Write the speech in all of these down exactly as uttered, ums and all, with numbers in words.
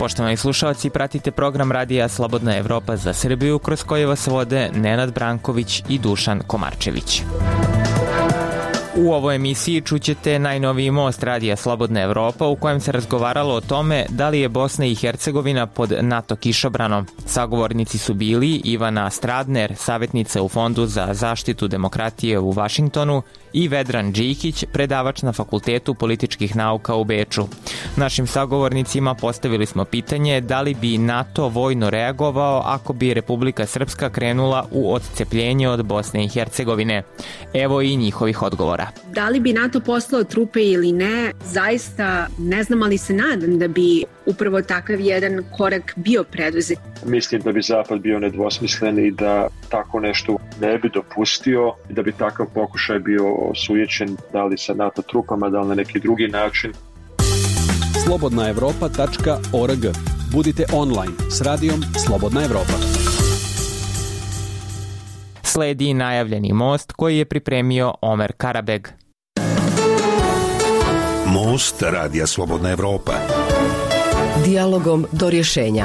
Poštovani slušalci, pratite program Radija Slobodna Evropa za Srbiju, kroz koji vas vode Nenad Branković i Dušan Komarčević. U ovoj emisiji čućete najnoviji most Radija Slobodna Evropa u kojem se razgovaralo o tome da li je Bosna i Hercegovina pod NATO kišobranom. Sagovornici su bili Ivana Stradner, savjetnica u Fondu za zaštitu demokratije u Vašingtonu, i Vedran Džikić, predavač na Fakultetu političkih nauka u Beču. Našim sagovornicima postavili smo pitanje da li bi NATO vojno reagovao ako bi Republika Srpska krenula u odcepljenje od Bosne i Hercegovine. Evo i njihovih odgovora. Da li bi NATO poslao trupe ili ne, zaista ne znam, ali se nadam da bi upravo takav jedan korak bio preduzet. Mislim da bi Zapad bio nedvosmislen i da tako nešto ne bi dopustio, da bi takav pokušaj bio osujećen, da li sa NATO trupama, da li na neki drugi način. slobodna evropa tačka org. Budite online s radijom Slobodna Evropa. Sledi najavljeni most koji je pripremio Omer Karabeg. Most Radija Slobodna Evropa. Dijalogom do rješenja.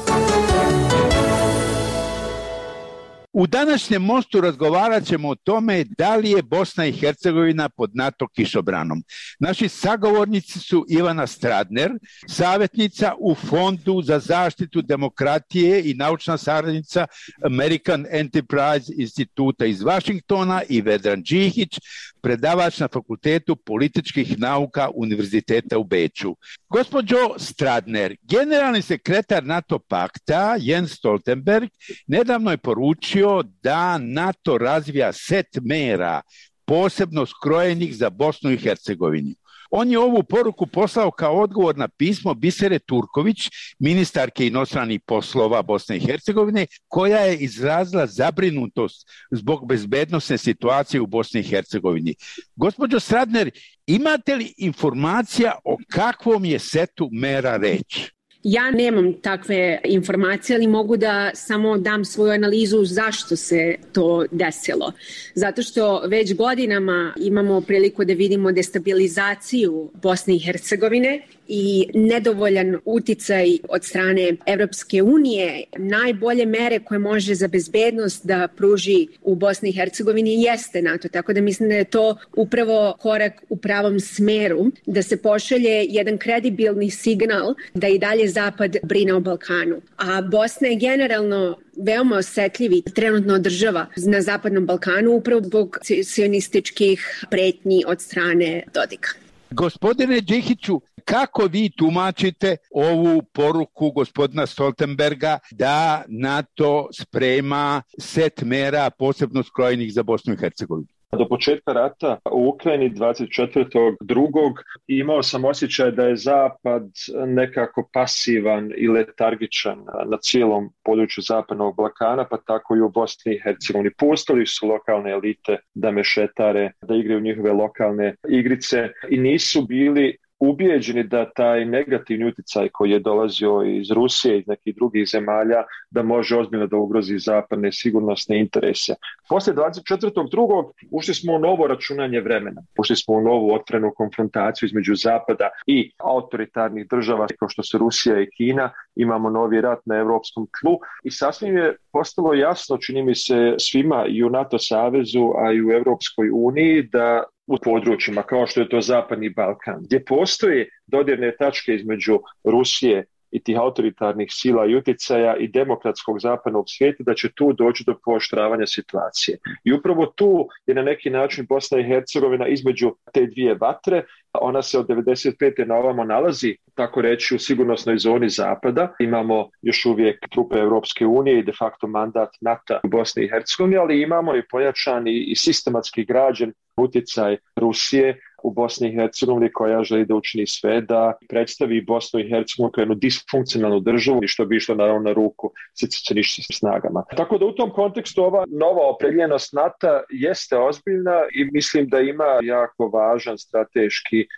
U današnjem mostu razgovarat ćemo o tome da li je Bosna i Hercegovina pod NATO kišobranom. Naši sagovornici su Ivana Stradner, savjetnica u Fondu za zaštitu demokratije i naučna saradnica American Enterprise instituta iz Vašingtona, i Vedran Džikić, predavač na Fakultetu političkih nauka Univerziteta u Beču. Gospođo Stradner, generalni sekretar NATO pakta Jens Stoltenberg nedavno je poručio da NATO razvija set mera posebno skrojenih za Bosnu i Hercegovinu. On je ovu poruku poslao kao odgovor na pismo Bisere Turković, ministarke inostranih poslova Bosne i Hercegovine, koja je izrazila zabrinutost zbog bezbednosne situacije u Bosni i Hercegovini. Gospođo Stradner, imate li informacija o kakvom je setu mera reč? Ja nemam takve informacije, ali mogu da samo dam svoju analizu zašto se to desilo. Zato što već godinama imamo priliku da vidimo destabilizaciju Bosne i Hercegovine i nedovoljan uticaj od strane Evropske unije. Najbolje mere koje može za bezbednost da pruži u Bosni i Hercegovini jeste NATO, tako da mislim da je to upravo korak u pravom smeru, da se pošalje jedan kredibilni signal da i dalje Zapad brine o Balkanu. A Bosna je generalno veoma osetljivi trenutno država na Zapadnom Balkanu upravo zbog sionističkih pretnji od strane Dodika. Gospodine Džikiću, kako vi tumačite ovu poruku gospodina Stoltenberga da NATO sprema set mera posebno skrojenih za Bosnu i Hercegovinu? Do početka rata u Ukrajini dvadeset četvrtog drugog imao sam osjećaj da je Zapad nekako pasivan i letargičan na cijelom području Zapadnog Balkana, pa tako i u Bosni i Hercegovini. Pustili su lokalne elite da mešetare, da igraju njihove lokalne igrice i nisu bili ubijeđeni da taj negativni utjecaj koji je dolazio iz Rusije i iz nekih drugih zemalja da može ozbiljno da ugrozi zapadne sigurnosne interese. Poslije dvadeset četvrtog drugog ušli smo u novo računanje vremena. Ušli smo u novu otvorenu konfrontaciju između Zapada i autoritarnih država kao što su Rusija i Kina. Imamo novi rat na europskom tlu i sasvim je postalo jasno, čini mi se svima i u NATO savezu, a i u Europskoj uniji, da u područjima kao što je to Zapadni Balkan, gdje postoje dodirne tačke između Rusije i tih autoritarnih sila i utjecaja i demokratskog zapadnog svijeta, da će tu doći do pooštravanja situacije. I upravo tu je na neki način Bosna i Hercegovina između te dvije vatre. Ona se od devedeset pete na ovamo nalazi, tako reći, u sigurnosnoj zoni Zapada. Imamo još uvijek trupe Europske unije i de facto mandat NATO u Bosni i Hercegovini, ali imamo i pojačani i sistematski građen utjecaj Rusije u Bosni i Hercegovini, koja želi da učini sve da predstavi Bosnu i Hercegovinu kao jednu disfunkcionalnu državu i što bi išlo naravno na ruku secesionističkim snagama. Tako da u tom kontekstu ova nova opredeljenost NATO jeste ozbiljna i mislim da ima jako važan strateški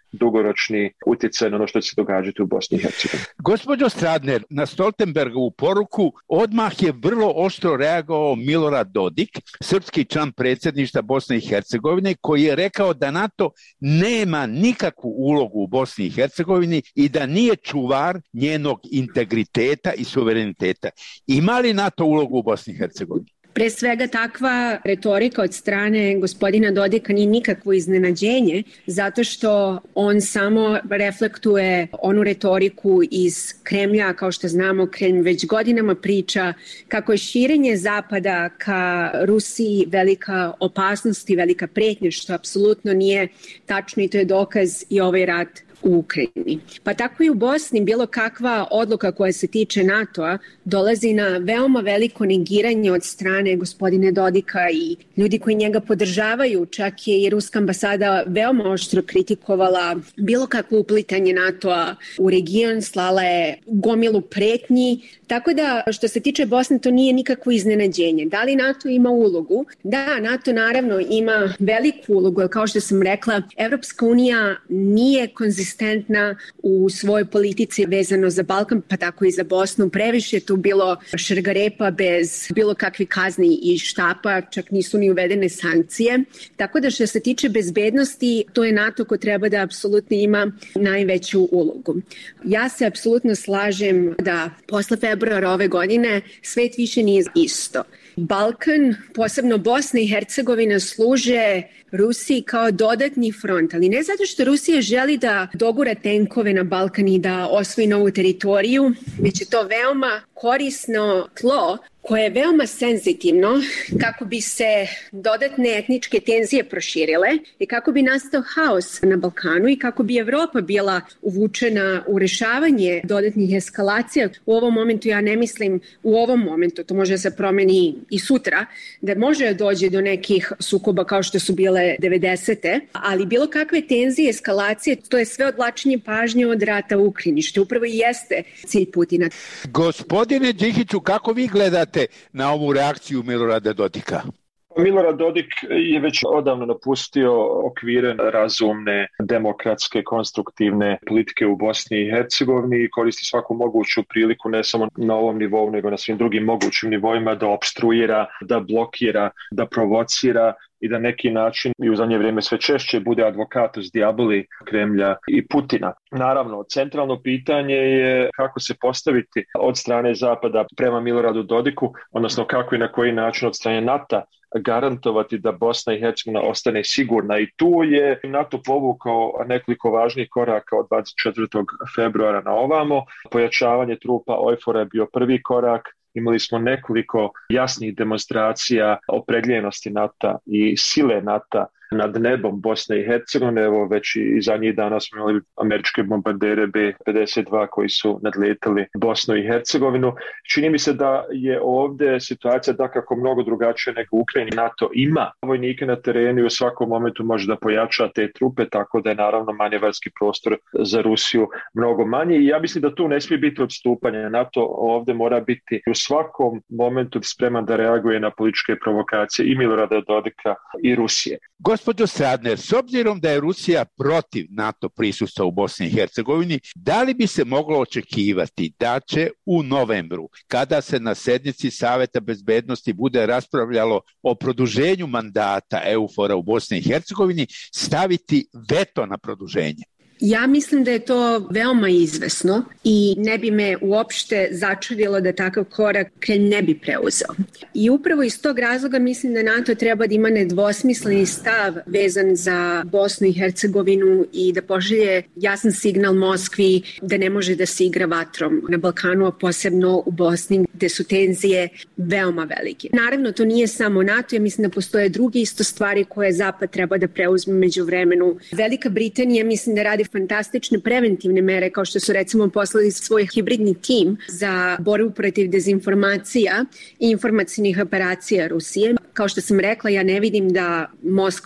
dugoročni utjecaj na ono što će se događati u Bosni i Hercegovini. Gospođo Stradner, na Stoltenbergovu poruku odmah je vrlo oštro reagovao Milorad Dodik, srpski član predsjedništva Bosne i Hercegovine, koji je rekao da NATO nema nikakvu ulogu u Bosni i Hercegovini i da nije čuvar njenog integriteta i suvereniteta. Ima li NATO ulogu u Bosni i Hercegovini? Pre svega takva retorika od strane gospodina Dodika nije nikakvo iznenađenje, zato što on samo reflektuje onu retoriku iz Kremlja. Kao što znamo, Kremlj već godinama priča kako je širenje Zapada ka Rusiji velika opasnost i velika pretnja, što apsolutno nije tačno i to je dokaz i ovaj rat u Ukrajini. Pa tako i u Bosni bilo kakva odluka koja se tiče NATO-a dolazi na veoma veliko negiranje od strane gospodine Dodika i ljudi koji njega podržavaju. Čak je i ruska ambasada veoma oštro kritikovala bilo kakvo uplitanje NATO-a u region, slala je gomilu pretnji. Tako da što se tiče Bosne to nije nikakvo iznenađenje. Da li NATO ima ulogu? Da, NATO naravno ima veliku ulogu, jer kao što sam rekla, Evropska unija nije konzistentna u svojoj politici vezano za Balkan, pa tako i za Bosnu. Previše je tu bilo šargarepa bez bilo kakvih kazni i štapa, čak nisu ni uvedene sankcije. Tako da što se tiče bezbednosti, to je NATO ko treba da apsolutno ima najveću ulogu. Ja se apsolutno slažem da posle februara ove godine svet više nije isto. Balkan, posebno Bosna i Hercegovina, služe Rusiji kao dodatni front, ali ne zato što Rusija želi da dogura tenkove na Balkan i da osvoji novu teritoriju, već je to veoma korisno tlo koje je veoma senzitivno kako bi se dodatne etničke tenzije proširile i kako bi nastao haos na Balkanu i kako bi Evropa bila uvučena u rešavanje dodatnih eskalacija. U ovom momentu, ja ne mislim u ovom momentu, to može se promeni i sutra, da može dođe do nekih sukoba kao što su bile devedesete, ali bilo kakve tenzije, eskalacije, to je sve odvlačenje pažnje od rata u Ukrajini, što upravo i jeste cilj Putina. Gospodine Đikiću, kako vi gledate na ovu reakciju Milorada Dodika? Milorad Dodik je već odavno napustio okvire razumne, demokratske, konstruktivne politike u Bosni i Hercegovini i koristi svaku moguću priliku, ne samo na ovom nivou, nego na svim drugim mogućim nivoima, da opstruira, da blokira, da provocira i da neki način i u zadnje vrijeme sve češće bude advokatus diaboli Kremlja i Putina. Naravno, centralno pitanje je kako se postaviti od strane Zapada prema Miloradu Dodiku, odnosno kako i na koji način od strane NATO garantovati da Bosna i Hercegovina ostane sigurna. I tu je NATO povukao nekoliko važnih koraka od dvadeset četvrtog februara na ovamo. Pojačavanje trupa OJFOR-a je bio prvi korak. Imali smo nekoliko jasnih demonstracija opredjeljenosti NATO i sile NATO nad nebom Bosne i Hercegovine. Evo već i zadnjih dana smo imali američke bombardere B pedeset dva koji su nadletali Bosnu i Hercegovinu. Čini mi se da je ovdje situacija dakako mnogo drugačija nego u Ukrajini. NATO ima vojnike na terenu i u svakom momentu može da pojača te trupe, tako da je naravno manevarski prostor za Rusiju mnogo manji. I ja mislim da tu ne smije biti odstupanja. NATO ovdje mora biti u svakom momentu spreman da reaguje na političke provokacije i Milorada Dodika i Rusije. Gospođo Stradner, s obzirom da je Rusija protiv NATO prisustva u Bosni i Hercegovini, da li bi se moglo očekivati da će u novembru, kada se na sednici Saveta bezbednosti bude raspravljalo o produženju mandata EUFOR-a u Bosni i Hercegovini, staviti veto na produženje? Ja mislim da je to veoma izvesno i ne bi me uopšte začudilo da takav korak Kremlj ne bi preuzeo. I upravo iz tog razloga mislim da NATO treba da ima nedvosmisleni stav vezan za Bosnu i Hercegovinu i da pošalje jasan signal Moskvi da ne može da se igra vatrom na Balkanu, a posebno u Bosni gde su tenzije veoma velike. Naravno, to nije samo NATO, ja mislim da postoje druge isto stvari koje Zapad treba da preuzme među vremenu. Velika Britanija mislim da radi fantastične preventivne mere, kao što su recimo poslali svoj hibridni tim za borbu protiv dezinformacija i informacijnih operacija Rusije. Kao što sam rekla, ja ne vidim da Moskva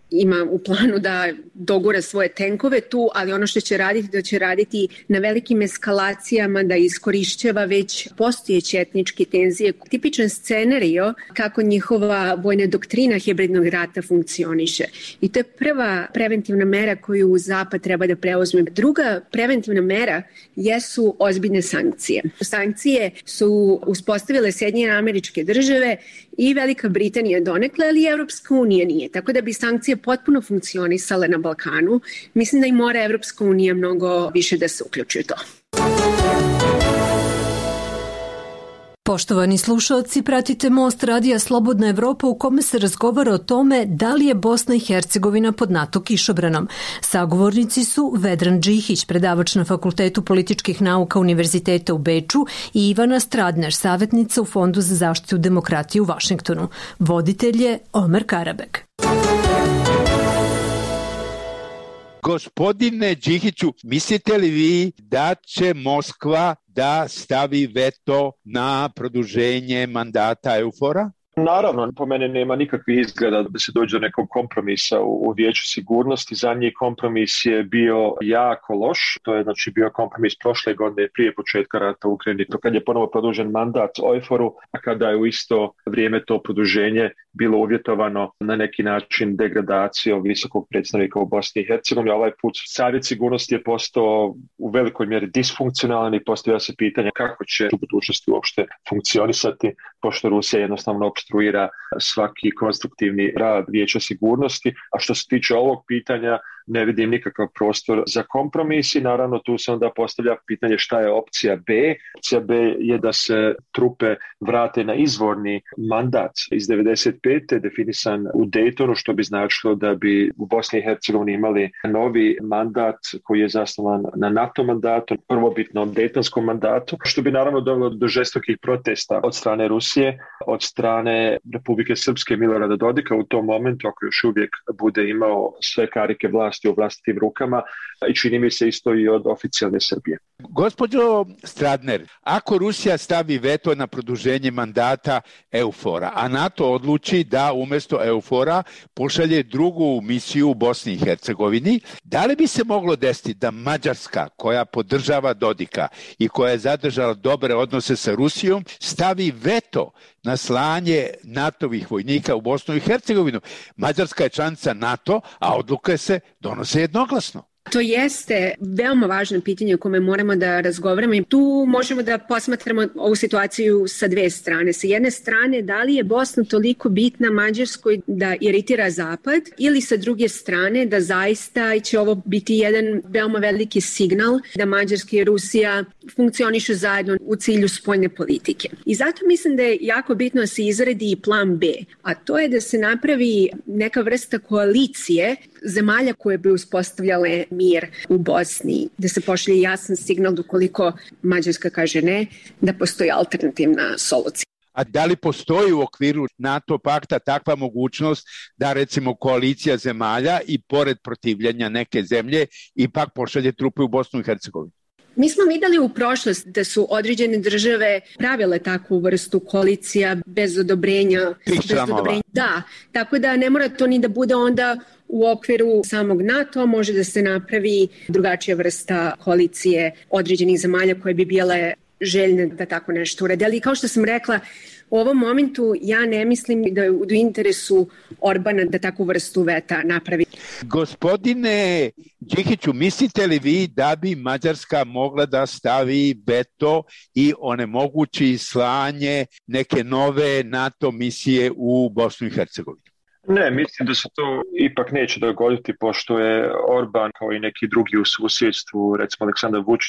ima u planu da dogura svoje tenkove tu, ali ono što će raditi, da će raditi na velikim eskalacijama, da iskorišćava već postojeće etničke tenzije. Tipičan scenario kako njihova vojna doktrina hibridnog rata funkcioniše. I to je prva preventivna mera koju Zapad treba da preuzme. Druga preventivna mera jesu ozbiljne sankcije. Sankcije su uspostavile Sjedinjene Američke Države i Velika Britanija donekle, ali i Evropska unija nije. Tako da bi sankcije potpuno funkcionisale na Balkanu, mislim da i mora Evropska unija mnogo više da se uključi u to. Poštovani slušalci, pratite Most radija Slobodna Evropa u kome se razgovara o tome da li je Bosna i Hercegovina pod NATO kišobranom. Sagovornici su Vedran Džihić, predavač na Fakultetu političkih nauka Univerziteta u Beču, i Ivana Stradner, savjetnica u Fondu za zaštitu demokratije u Vašingtonu. Voditelj je Omer Karabek. Gospodine Džihiću, mislite li vi da će Moskva da stavi veto na produženje mandata EUFOR-a? Naravno, po mene nema nikakvih izgleda da se dođe do nekog kompromisa u, u Vijeću sigurnosti. Zadnji kompromis je bio jako loš. To je znači bio kompromis prošle godine prije početka rata u Ukrajini, to kad je ponovo produžen mandat EUFOR-u, a kada je u isto vrijeme to produženje bilo uvjetovano na neki način degradacijom visokog predstavnika u Bosni i Hercegovini. Ovaj put Savjet sigurnosti je postao u velikoj mjeri disfunkcionalan i postavlja se pitanje kako će u budućnosti uopšte funkcionisati, pošto Rusija jednostavno opstruira svaki konstruktivni rad Vijeća sigurnosti. A što se tiče ovog pitanja, ne vidim nikakav prostor za kompromis i naravno tu se onda postavlja pitanje šta je opcija B. Opcija B je da se trupe vrate na izvorni mandat iz devedeset pete definisan u Daytonu, što bi značilo da bi u Bosni i Hercegovini imali novi mandat koji je zasnovan na NATO mandatu, prvobitnom Daytonskom mandatu, što bi naravno dovelo do žestokih protesta od strane Rusije, od strane Republike Srpske Milorada Dodika u tom momentu, ako još uvijek bude imao sve karike vlasti u vlastitim rukama, i čini mi se isto i od oficijalne Srbije. Gospođo Stradner, ako Rusija stavi veto na produženje mandata EUFOR-a, a NATO odluči da umjesto EUFOR-a pošalje drugu misiju u Bosni i Hercegovini, da li bi se moglo desiti da Mađarska, koja podržava Dodika i koja je zadržala dobre odnose sa Rusijom, stavi veto na slanje NATO-vih vojnika u Bosnu i Hercegovinu? Mađarska je članica NATO, a odluke se donose jednoglasno. To jeste veoma važno pitanje o kome moramo da razgovaramo i tu možemo da posmatramo ovu situaciju sa dve strane. Sa jedne strane, da li je Bosna toliko bitna Mađarskoj da iritira Zapad, ili sa druge strane da zaista će ovo biti jedan veoma veliki signal da Mađarska i Rusija funkcionišu zajedno u cilju spoljne politike. I zato mislim da je jako bitno da se izradi i plan B, a to je da se napravi neka vrsta koalicije zemalja koje bi uspostavljale mir u Bosni, da se pošalje jasan signal da ukoliko Mađarska kaže ne, da postoji alternativna solucija. A da li postoji u okviru NATO pakta takva mogućnost da recimo koalicija zemalja i pored protivljenja neke zemlje ipak pošalje trupe u Bosnu i Hercegovinu? Mi smo videli u prošlosti da su određene države pravile takvu vrstu koalicija bez odobrenja. Bez odobrenja. Da, tako da ne mora to ni da bude onda u okviru samog NATO, može da se napravi drugačija vrsta koalicije određenih zemalja koje bi bile željne da tako nešto urede. Ali kao što sam rekla, u ovom momentu ja ne mislim da je u interesu Orbana da takvu vrstu veta napravi. Gospodine Džihiću, mislite li vi da bi Mađarska mogla da stavi veto i onemogući slanje neke nove NATO misije u Bosnu i Hercegovinu? Ne, mislim da se to ipak neće dogoditi, pošto je Orban kao i neki drugi u susjedstvu, recimo Aleksandar Vučić,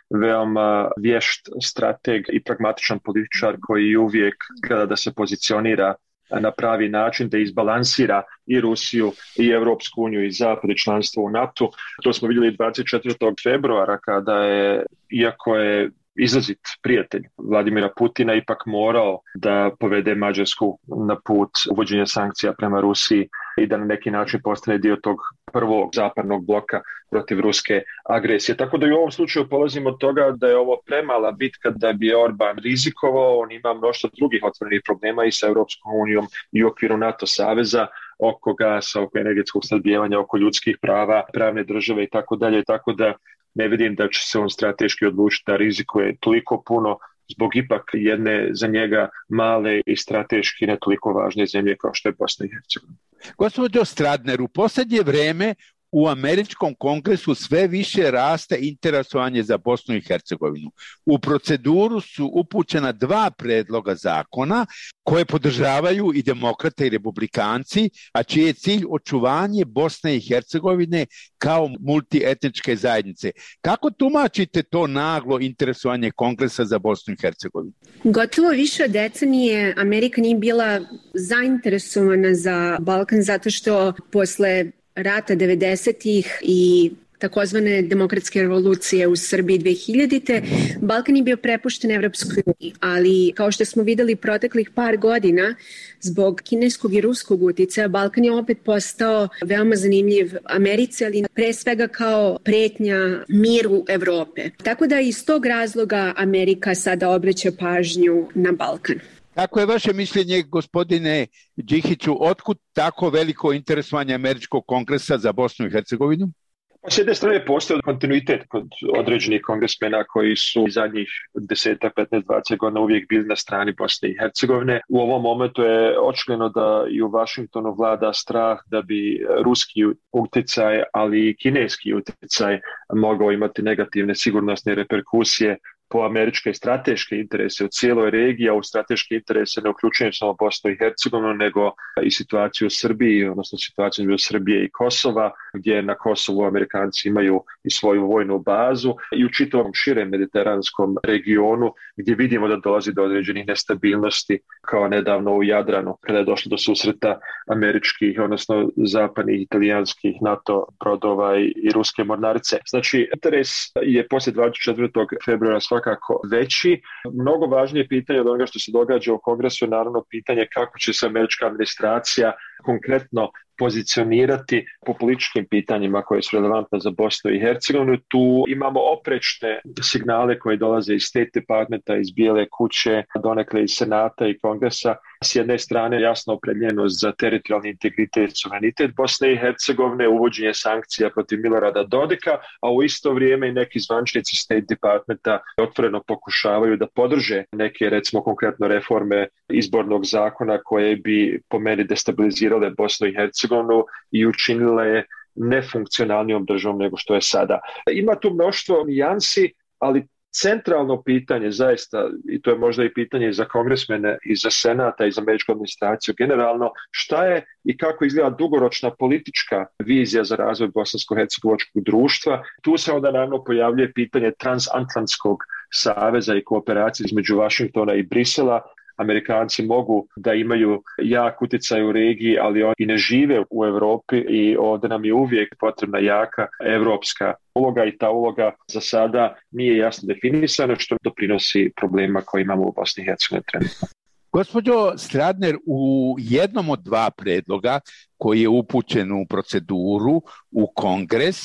veoma vješt strateg i pragmatičan političar koji uvijek gleda da se pozicionira na pravi način, da izbalansira i Rusiju i Evropsku uniju i Zapad i članstvo u NATO. To smo vidjeli dvadeset četvrtog februara kada je, iako je izrazit prijatelj Vladimira Putina, ipak morao da povede Mađarsku na put uvođenja sankcija prema Rusiji i da na neki način postane dio tog prvog zapadnog bloka protiv ruske agresije. Tako da i u ovom slučaju polazimo od toga da je ovo premala bitka da bi Orban rizikovao. On ima mnoštvo drugih otvorenih problema i sa Europskom unijom i u okviru NATO saveza, oko gasa, oko energetskog snabdijevanja, oko ljudskih prava, pravne države i tako dalje, tako da ne vidim da će se on strateški odlučiti da rizikuje toliko puno zbog ipak jedne za njega male i strateški ne toliko važne zemlje kao što je Bosna i Hercegovina. Gospođo Stradner, u posljednje vreme u američkom kongresu sve više raste interesovanje za Bosnu i Hercegovinu. U proceduru su upućena dva predloga zakona koje podržavaju i demokrate i republikanci, a čiji je cilj očuvanje Bosne i Hercegovine kao multietničke zajednice. Kako tumačite to naglo interesovanje kongresa za Bosnu i Hercegovinu? Gotovo više od decenije Amerika nije bila zainteresovana za Balkan zato što posle rata devedesetih i takozvane demokratske revolucije u Srbiji dve hiljadite. Balkan je bio prepušten Evropskoj uniji, ali kao što smo videli proteklih par godina, zbog kineskog i ruskog uticaja, Balkan je opet postao veoma zanimljiv Americi, ali pre svega kao pretnja miru Evrope. Tako da iz tog razloga Amerika sada obraća pažnju na Balkan. Kako je vaše mišljenje, gospodine Đihiću, otkud tako veliko interesovanje američkog kongresa za Bosnu i Hercegovinu? S jedne strane postoji kontinuitet kod određenih kongresmena koji su zadnjih deset, petnaest, dvadeset godina uvijek bili na strani Bosne i Hercegovine. U ovom momentu je očigledno da i u Vašingtonu vlada strah da bi ruski utjecaj, ali i kineski utjecaj mogao imati negativne sigurnosne reperkusije po američke strateške interese u cijeloj regiji, a u strateške interese ne uključujem samo Bosnu i Hercegovinu, nego i situaciju u Srbiji, odnosno situaciju između Srbije i Kosova, gdje na Kosovu Amerikanci imaju i svoju vojnu bazu, i u čitavom širem mediteranskom regionu, gdje vidimo da dolazi do određenih nestabilnosti, kao nedavno u Jadranu, kada je došlo do susreta američkih, odnosno zapadnih, italijanskih NATO brodova i, i ruske mornarice. Znači, interes je poslije dvadeset četvrtog februara svakako veći. Mnogo važnije pitanje od onoga što se događa u kongresu je naravno pitanje kako će se američka administracija konkretno pozicionirati po političkim pitanjima koje su relevantne za Bosnu i Hercegovinu. Tu imamo oprečne signale koje dolaze iz State Departmenta, iz Bijele kuće, donekle iz Senata i Kongresa. S jedne strane jasno opredjeljenost za teritorijalni integritet i suverenitet Bosne i Hercegovine, uvođenje sankcija protiv Milorada Dodika, a u isto vrijeme i neki zvaničnici State Departmenta otvoreno pokušavaju da podrže neke, recimo konkretno reforme izbornog zakona koje bi po meni destabilizirale Bosnu i Hercegovinu i učinile nefunkcionalnijom državom nego što je sada. Ima tu mnoštvo nijansi, ali centralno pitanje zaista, i to je možda i pitanje za kongresmene i za Senata i za američku administraciju generalno, šta je i kako izgleda dugoročna politička vizija za razvoj bosansko-hercegovačkog društva. Tu se onda naravno pojavljuje pitanje transatlantskog saveza i kooperacije između Vašingtona i Brisela. Amerikanci mogu da imaju jak utjecaj u regiji, ali oni i ne žive u Europi i ovdje nam je uvijek potrebna jaka evropska uloga i ta uloga za sada nije jasno definisana, što doprinosi problema koje imamo u Bosni i Hercegovini trenutno. Gospođo Stradner, u jednom od dva predloga koji je upućen u proceduru u Kongres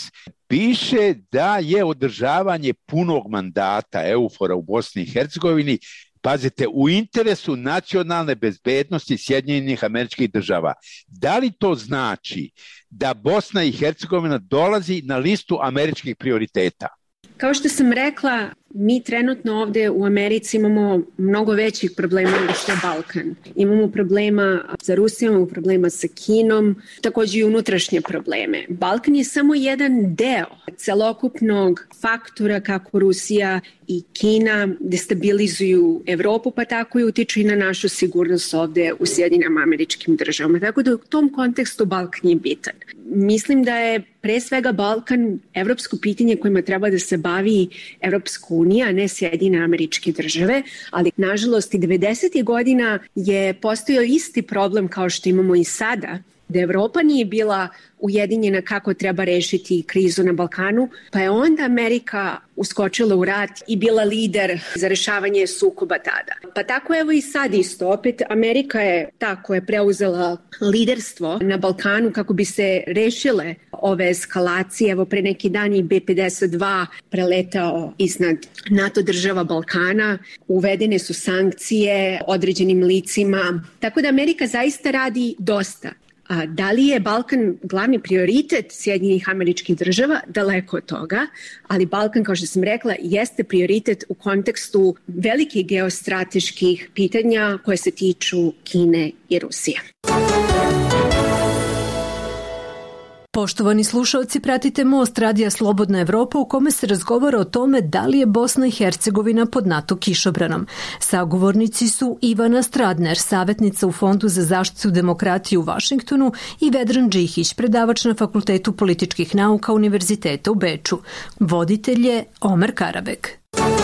piše da je održavanje punog mandata EUFOR-a u Bosni i Hercegovini, pazite, u interesu nacionalne bezbednosti Sjedinjenih Američkih Država. Da li to znači da Bosna i Hercegovina dolazi na listu američkih prioriteta? Kao što sam rekla, mi trenutno ovdje u Americi imamo mnogo većih problema nego što je Balkan. Imamo problema sa Rusijom, imamo problema sa Kinom, također i unutrašnje probleme. Balkan je samo jedan deo celokupnog faktora kako Rusija i Kina destabilizuju Evropu, pa tako i utiču i na našu sigurnost ovdje u Sjedinim Američkim Državama. Tako da u tom kontekstu Balkan je bitan. Mislim da je pre svega Balkan evropsko pitanje kojima treba da se bavi Evropska unija, a ne Sjedine Američke Države, ali nažalost i devedesetih godina je postojao isti problem kao što imamo i sada, da Evropa nije bila ujedinjena kako treba rešiti krizu na Balkanu, pa je onda Amerika uskočila u rat i bila lider za rešavanje sukoba tada. Pa tako evo i sad isto, opet Amerika je ta koja je preuzela liderstvo na Balkanu kako bi se rešile ove eskalacije. Evo pre neki dan i B pedeset dva preletao iznad NATO država Balkana, uvedene su sankcije određenim licima, tako da Amerika zaista radi dosta. A, da li je Balkan glavni prioritet Sjedinjenih Američkih Država? Daleko od toga, ali Balkan, kao što sam rekla, jeste prioritet u kontekstu velikih geostrateških pitanja koje se tiču Kine i Rusije. Poštovani slušalci, pratite Most Radija Slobodna Evropa u kome se razgovara o tome da li je Bosna i Hercegovina pod NATO kišobranom. Sagovornici su Ivana Stradner, savjetnica u Fondu za zaštitu demokratije u Vašingtonu, i Vedran Džihić, predavač na Fakultetu političkih nauka Univerziteta u Beču. Voditelj je Omer Karabek.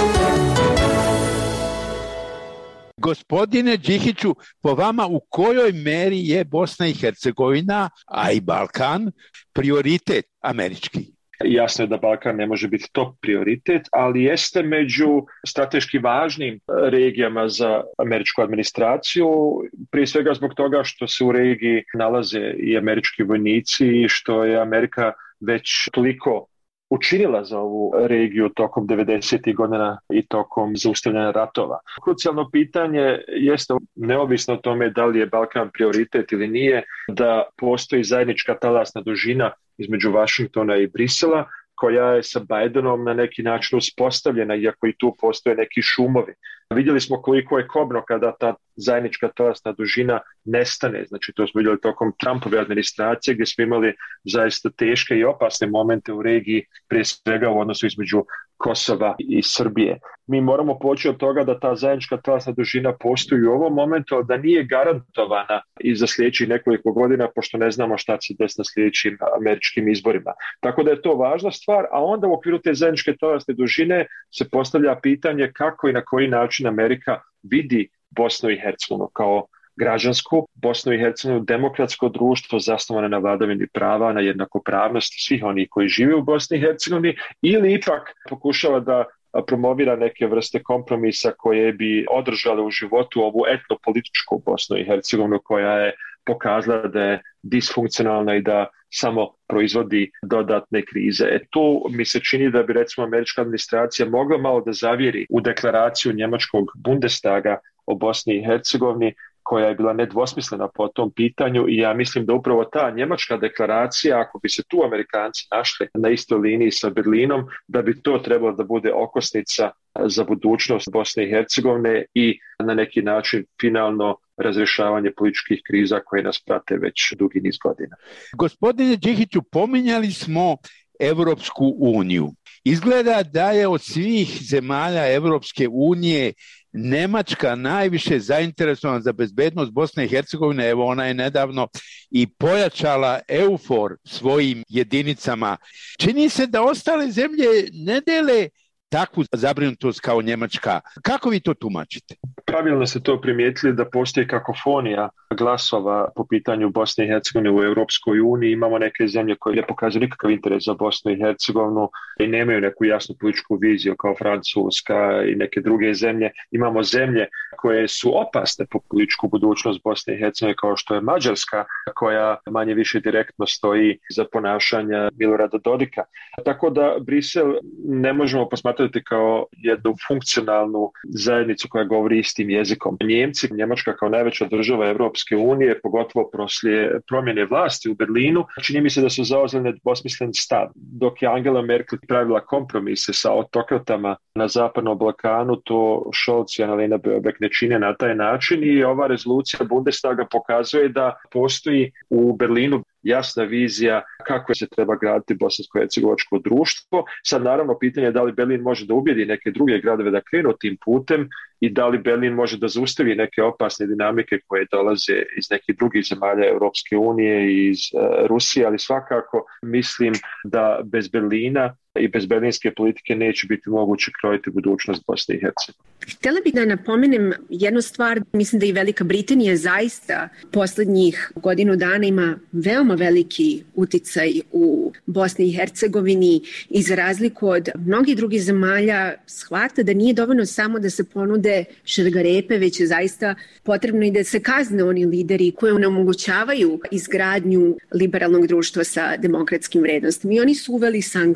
Gospodine Džihiću, po vama u kojoj meri je Bosna i Hercegovina, a i Balkan, prioritet američki? Jasno je da Balkan ne može biti top prioritet, ali jeste među strateški važnim regijama za američku administraciju, prije svega zbog toga što se u regiji nalaze i američki vojnici i što je Amerika već toliko učinila za ovu regiju tokom devedesetih godina i tokom zaustavljanja ratova. Krucijalno pitanje jeste, neovisno o tome da li je Balkan prioritet ili nije, da postoji zajednička talasna dužina između Vašingtona i Brisela, koja je sa Bidenom na neki način uspostavljena, iako i tu postoje neki šumovi. Vidjeli smo koliko je kobno kada ta zajednička talasna dužina nestane. Znači, to smo vidjeli tokom Trumpove administracije, gdje smo imali zaista teške i opasne momente u regiji, prije svega u odnosu između Kosova i Srbije. Mi moramo poći od toga da ta zajednička talasna dužina postoji u ovom momentu, ali da nije garantovana i za sljedećih nekoliko godina, pošto ne znamo šta će desiti na sljedećim američkim izborima. Tako da je to važna stvar, a onda u okviru te zajedničke talasne dužine se postavlja pitanje kako i na koji način Amerika vidi Bosnu i Hercegovinu kao građansku, Bosnu i Hercegovinu demokratsko društvo zasnovano na vladavini prava, na jednakopravnosti svih onih koji žive u Bosni i Hercegovini, ili ipak pokušava da promovira neke vrste kompromisa koje bi održale u životu ovu etnopolitičku Bosnu i Hercegovinu, koja je pokazala da je disfunkcionalna i da samo proizvodi dodatne krize. E tu mi se čini da bi, recimo, američka administracija mogla malo da zavjeri u deklaraciju njemačkog Bundestaga o Bosni i Hercegovini, koja je bila nedvosmislena po tom pitanju, i ja mislim da upravo ta njemačka deklaracija, ako bi se tu Amerikanci našli na istoj liniji sa Berlinom, da bi to trebalo da bude okosnica za budućnost Bosne i Hercegovine i na neki način finalno razrješavanje političkih kriza koje nas prate već dugi niz godina. Gospodine Džihiću, pominjali smo Evropsku uniju. Izgleda da je od svih zemalja Evropske unije Nemačka najviše zainteresovana za bezbednost Bosne i Hercegovine. Evo, ona je nedavno i pojačala EUFOR svojim jedinicama. Čini se da ostale zemlje ne dele takvu zabrinutost kao Njemačka. Kako vi to tumačite? Pravilno ste to primijetili da postoji kakofonija glasova po pitanju Bosne i Hercegovine u Europskoj uniji. Imamo neke zemlje koje ne pokazuju nikakav interes za Bosnu i Hercegovinu i nemaju neku jasnu političku viziju kao Francuska i neke druge zemlje. Imamo zemlje koje su opasne po političku budućnost Bosne i Hercegovine, kao što je Mađarska, koja manje više direktno stoji za ponašanja Milorada Dodika. Tako da Brisel ne možemo posmatrati kao jednu funkcionalnu zajednicu koja govori istim jezikom. Njemci, Njemačka kao najveća država Evropske unije, pogotovo poslije promjene vlasti u Berlinu, čini mi se da su zauzeli nedvosmislen stav. Dok je Angela Merkel pravila kompromise sa autokratama na Zapadnom Balkanu, to Scholz i Annalena Baerbock ne čine na taj način, i ova rezolucija Bundestaga pokazuje da postoji u Berlinu jasna vizija kako se treba graditi bosansko-hercegovačko društvo. Sad naravno pitanje je da li Berlin može da ubijedi neke druge gradove da krenu tim putem i da li Berlin može da zaustavi neke opasne dinamike koje dolaze iz nekih drugih zemalja Europske unije i iz uh, Rusije, ali svakako mislim da bez Berlina i bez berlinske politike neće biti moguće krojiti budućnost Bosne i Hercegovine. Htjela bih da napomenem jednu stvar. Mislim da i Velika Britanija zaista posljednjih godinu dana ima veoma veliki uticaj u Bosni i Hercegovini i za razliku od mnogih drugih zemalja shvata da nije dovoljno samo da se ponude šargarepe, već je zaista potrebno i da se kazne oni lideri koji onemogućavaju izgradnju liberalnog društva sa demokratskim vrednostima. I oni su uveli sankcije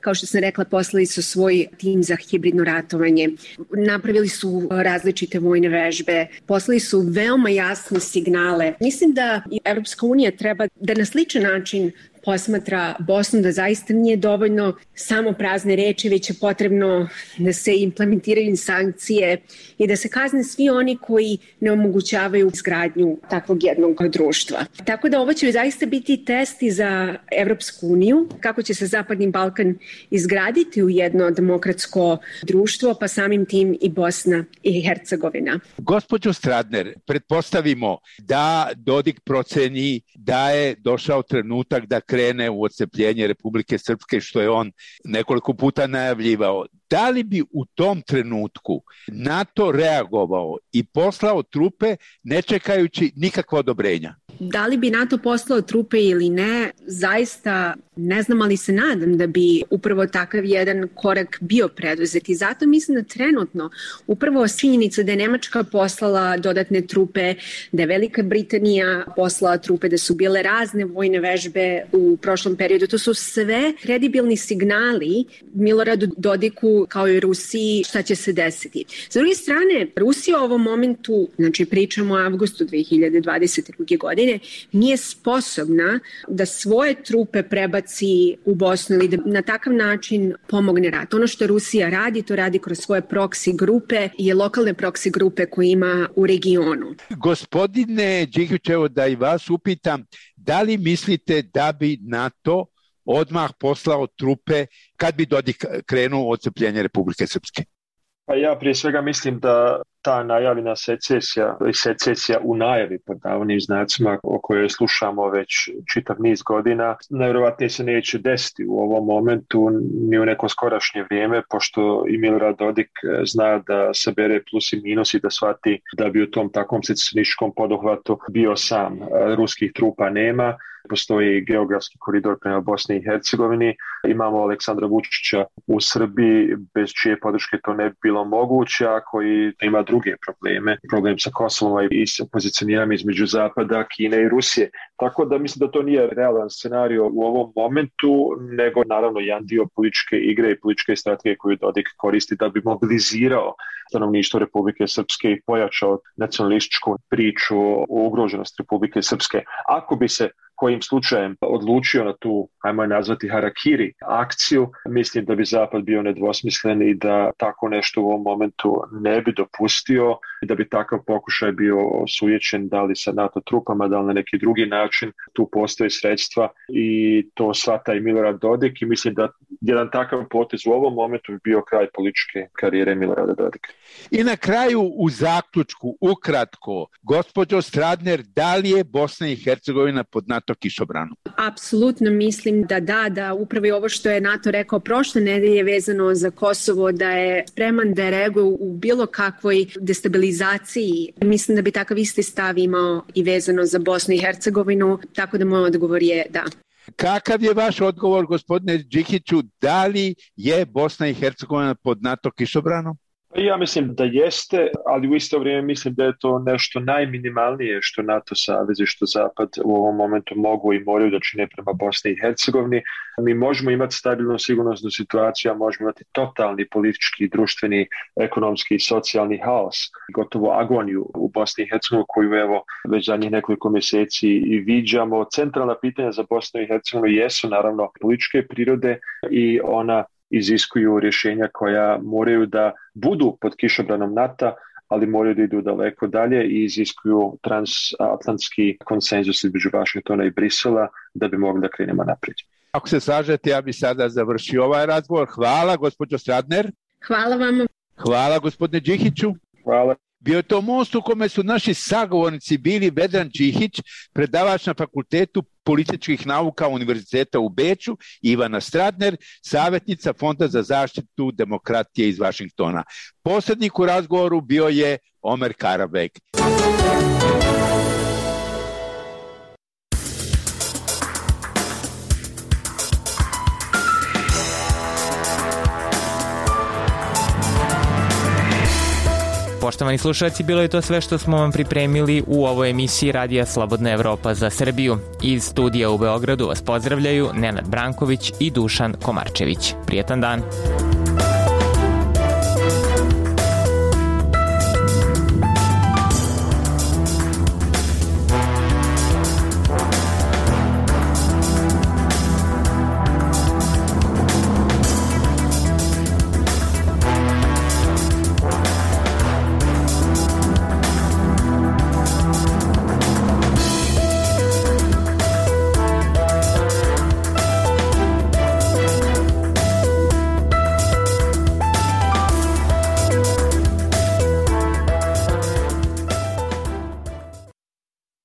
Kao što sam rekla, poslali su svoj tim za hibridno ratovanje, napravili su različite vojne vežbe, poslali su veoma jasne signale. Mislim da i Evropska unija treba da na sličan način posmatra Bosnu, da zaista nije dovoljno samo prazne reči, već je potrebno da se implementiraju sankcije i da se kazne svi oni koji ne omogućavaju izgradnju takvog jednog društva. Tako da ovo će zaista biti testi za Evropsku uniju, kako će se Zapadni Balkan izgraditi u jedno demokratsko društvo, pa samim tim i Bosna i Hercegovina. Gospođo Stradner, pretpostavimo da Dodik proceni da je došao trenutak da krene u odcepljenje Republike Srpske, što je on nekoliko puta najavljivao. Da li bi u tom trenutku NATO reagovao i poslao trupe ne čekajući nikakva odobrenja? Da li bi NATO poslao trupe ili ne, zaista ne znam, ali se nadam da bi upravo takav jedan korak bio preduzet. I zato mislim da trenutno upravo činjenica da je Nemačka poslala dodatne trupe, da je Velika Britanija poslala trupe, da su bile razne vojne vežbe u prošlom periodu, to su sve kredibilni signali Miloradu Dodiku kao i Rusiji šta će se desiti. S druge strane, Rusija u ovom momentu, znači pričamo o avgustu dve hiljade dvadeset druge. godine, nije sposobna da svoje trupe prebaci u Bosnu ili da na takav način pomogne rat. Ono što Rusija radi, to radi kroz svoje proksi grupe i lokalne proksi grupe koje ima u regionu. Gospodine Đikić, evo da i vas upitam, da li mislite da bi NATO odmah poslao trupe kad bi Dodik krenuo u odcepljenje Republike Srpske? Pa ja prije svega mislim da ta najavljena secesija i secesija u najavi pod navodnim znacima o kojoj slušamo već čitav niz godina, najvjerojatnije se neće desiti u ovom momentu ni u neko skorašnje vrijeme, pošto i Milorad Dodik zna da sabere plus i minus i da shvati da bi u tom takvom secesionističkom poduhvatu bio sam. Ruskih trupa nema, postoji geografski koridor prema Bosni i Hercegovini, imamo Aleksandra Vučića u Srbiji, bez čije podrške to ne bi bilo moguće, a koji ima druge probleme, problem sa Kosovom i sa pozicioniranjem između Zapada, Kine i Rusije. Tako da mislim da to nije realan scenario u ovom momentu, nego naravno jedan dio političke igre i političke strategije koju Dodik koristi da bi mobilizirao stanovništvo Republike Srpske i pojačao nacionalističku priču o ugroženosti Republike Srpske. Ako bi se kojim slučajem odlučio na tu, ajmo je nazvati harakiri akciju, mislim da bi Zapad bio nedvosmislen i da tako nešto u ovom momentu ne bi dopustio, da bi takav pokušaj bio osujećen da li sa NATO trupama, da li na neki drugi način. Tu postoje sredstva i to shvata i Milorad Dodik i mislim da jedan takav potez u ovom momentu bi bio kraj političke karijere Milorada Dodika. I na kraju u zaključku, ukratko, gospođo Stradner, da li je Bosna i Hercegovina pod NATO kišobranom? Apsolutno mislim da da, da upravo i ovo što je NATO rekao prošle nedelje vezano za Kosovo, da je spreman da reaguje u bilo kakvoj destabilizaciji. Mislim da bi takav isti stav imao i vezano za Bosnu i Hercegovinu, tako da moj odgovor je da. Kakav je vaš odgovor, gospodine Đikiću, da li je Bosna i Hercegovina pod NATO kišobranom? Ja mislim da jeste, ali u isto vrijeme mislim da je to nešto najminimalnije što NATO savez i što Zapad u ovom momentu mogu i moraju da čine prema Bosni i Hercegovini. Mi možemo imati stabilnu sigurnosnu situaciju, a možemo imati totalni politički, društveni, ekonomski i socijalni haos, gotovo agoniju u Bosni i Hercegovini koju evo već zadnjih nekoliko mjeseci i viđamo. Centralna pitanja za Bosnu i Hercegovinu jesu naravno političke prirode i ona iziskuju rješenja koja moraju da budu pod kišobranom NATO, ali moraju da idu daleko dalje i iziskuju transatlantski konsenzus između Vašingtona i Brisela da bi mogli da krenemo naprijed. Ako se slažete, ja bi sada završio ovaj razgovor. Hvala, gospođo Stradner. Hvala vam. Hvala, gospodine Đikiću. Hvala. Bio je to most u kome su naši sagovornici bili Vedran Đikić, predavač na Fakultetu političkih nauka Univerziteta u Beču, i Ivana Stradner, savjetnica Fonda za zaštitu demokratije iz Vašingtona. Posrednik u razgovoru bio je Omer Karabek. Poštovani slušalci, bilo je to sve što smo vam pripremili u ovoj emisiji Radija Slobodna Evropa za Srbiju. Iz studija u Beogradu vas pozdravljaju Nenad Branković i Dušan Komarčević. Prijetan dan!